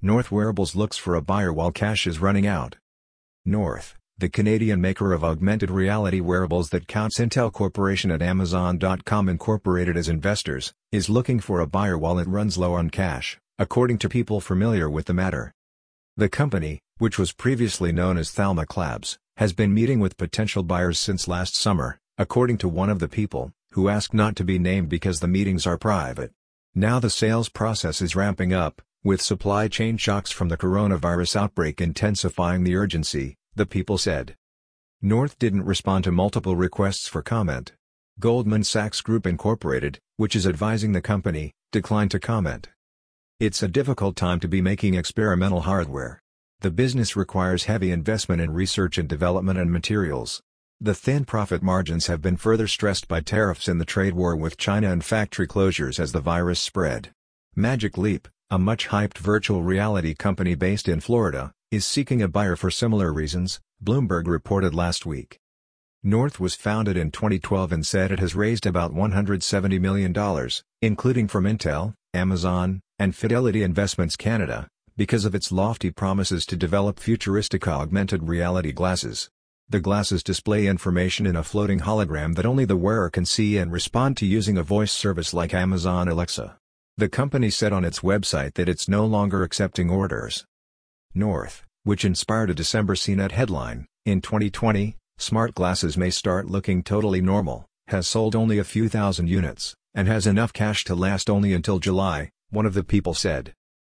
North Wearables looks for a buyer while cash is running out. North, the Canadian maker of augmented reality wearables that counts Intel Corporation and Amazon.com Incorporated as investors, is looking for a buyer while it runs low on cash, according to people familiar with the matter. The company, which was previously known as Thalmach Labs, has been meeting with potential buyers since last summer, according to one of the people, who asked not to be named because the meetings are private. Now the sales process is ramping up, with supply chain shocks from the coronavirus outbreak intensifying the urgency, the people said. North didn't respond to multiple requests for comment. Goldman Sachs Group Incorporated, which is advising the company, declined to comment. It's a difficult time to be making experimental hardware. The business requires heavy investment in research and development and materials. The thin profit margins have been further stressed by tariffs in the trade war with China and factory closures as the virus spread. Magic Leap, a much-hyped virtual reality company based in Florida, is seeking a buyer for similar reasons, Bloomberg reported last week. North was founded in 2012 and said it has raised about $170 million, including from Intel, Amazon, and Fidelity Investments Canada, because of its lofty promises to develop futuristic augmented reality glasses. The glasses display information in a floating hologram that only the wearer can see and respond to using a voice service like Amazon Alexa. The company said on its website that it's no longer accepting orders. North, which inspired a December CNET headline, "In 2020, smart glasses may start looking totally normal," has sold only a few thousand units, and has enough cash to last only until July, one of the people said.